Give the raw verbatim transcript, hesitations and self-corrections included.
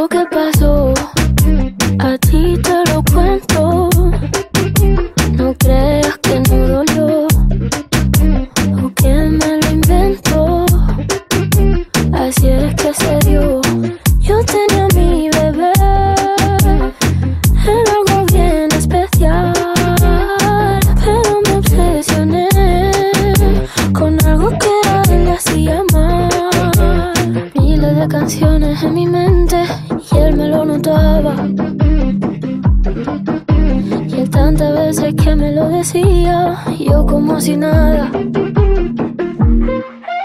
lo que pasó, a ti te lo cuento. No creas que no dolió o que me lo invento. Así es que se dio. Yo tenía a mi bebé, era algo bien especial, pero me obsesioné con algo que a él le hacía mal. Miles de canciones en mi mente y él me lo notaba. Y él tantas veces que me lo decía, yo como si nada.